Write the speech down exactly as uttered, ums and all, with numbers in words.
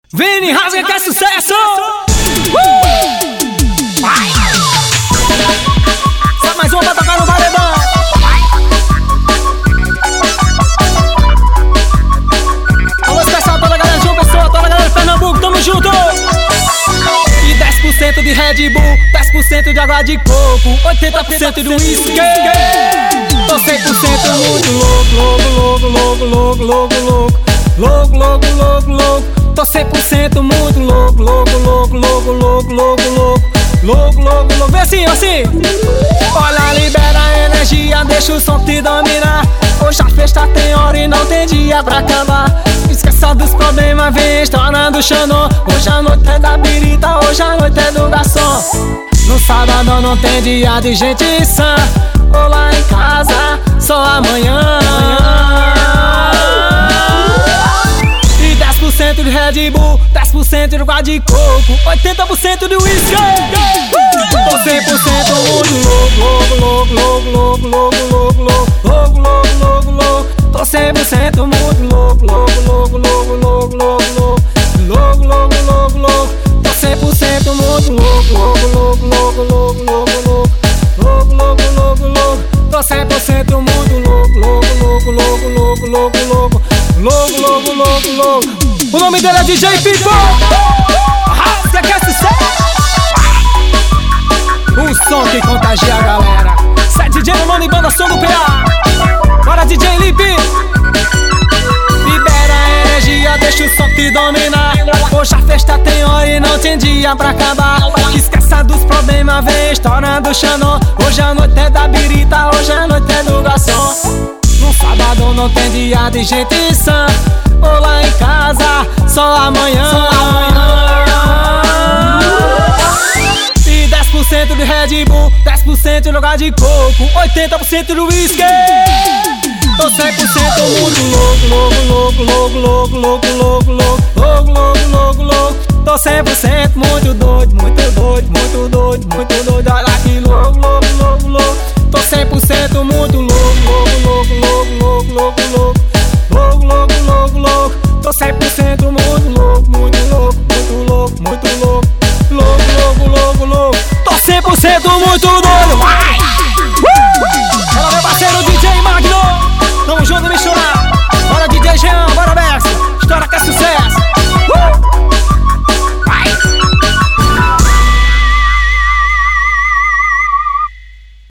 Vini rasga que é sucesso! Uh! Só mais uma pra tocar no paredão. Alô especial toda a galera de João Pessoa, toda a galera de Pernambuco, tamo junto! E dez por cento de Red Bull, dez por cento de água de coco, oitenta por cento do uísque. Tô cem por cento muito louco, louco, louco, louco, louco, louco, louco, louco, louco, louco. Tô cem por cento muito louco, louco, louco, louco, louco, louco, louco, louco, louco, louco. Vê assim, assim. Olha, libera a energia, deixa o som te dominar. Hoje a festa tem hora e não tem dia pra acabar. Esqueça dos problemas, vem estourando o xanô. Hoje a noite é da birita, hoje a noite é do garçom. No sábado não tem dia de gente sã. Ou lá em casa, só amanhã. E dez por cento de Red Bull, dez por cento de água de coco, oitenta por cento de uísque. Tô cem por cento muito louco, louco, louco, louco, louco, louco, louco, louco, louco, louco, louco. Tô cem por cento muito louco, louco, louco, louco, louco, louco, louco, louco, louco, louco, louco. Tô cem por cento muito louco, louco, louco, louco, louco, louco, louco, louco, louco, louco, louco. Tô cem por cento muito louco, louco, louco, louco, louco, louco, louco, louco, louco, louco, louco. O nome dele é D J Pipo. Rasga que é sucesso. Um som que contagia a galera. Sai D J no nome, banda som do P A. Bora D J Lipe. Libera a energia, deixa o som te dominar. Hoje a festa tem hora e não tem dia pra acabar. Esqueça dos problemas, vem estourando o xanô. Hoje a noite é da birita, hoje a noite é do garçom. No sábado não tem dia de gente sã. Ou lá em casa, só amanhã, só amanhã. E dez por cento de Red Bull, dez por cento de água de coco, oitenta por cento do uísque. Tô cem por cento muito louco, louco, louco, louco, louco, louco, louco, louco, louco, louco, louco. Tô cem por cento muito doido, muito doido, muito doido, muito doido. Olha que louco, louco, louco, louco. Tô cem por cento muito louco, louco, louco, louco, louco, louco, louco, louco, louco, louco, louco. Tô cem por cento